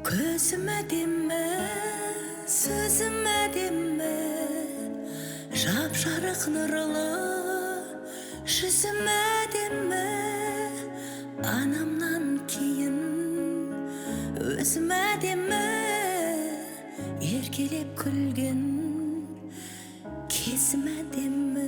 Көзім әдемі, сөзім әдемі, жап-жарық нұрлы, жүзім әдемі. Анамнан кейін өзім әдемі, еркелеп күлген кезім әдемі.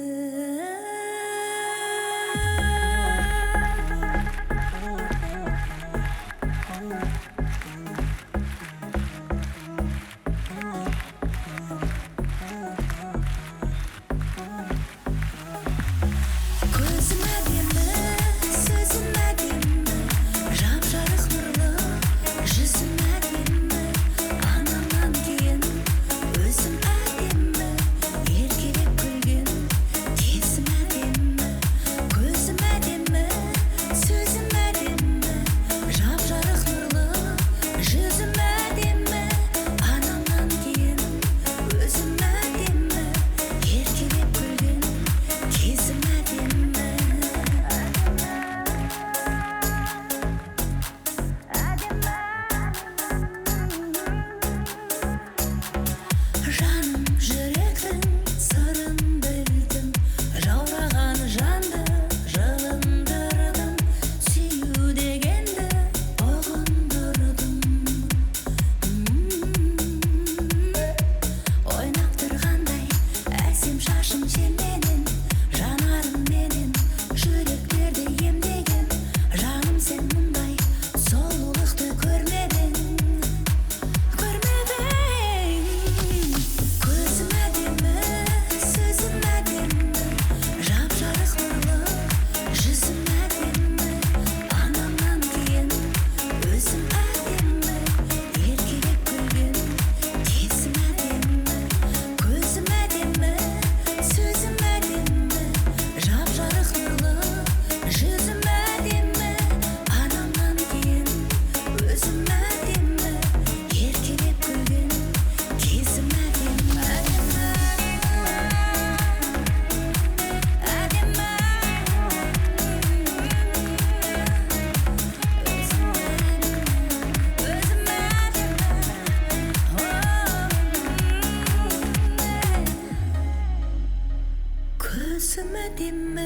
Көзім әдемі,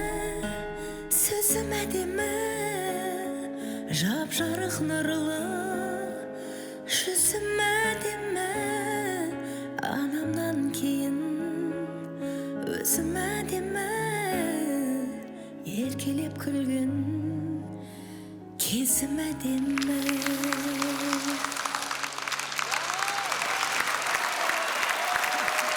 сөзім әдемі, жап-жарық нұрлы, жүзім әдемі. Анамнан кейін өзім әдемі, еркелеп күлген кезім әдемі.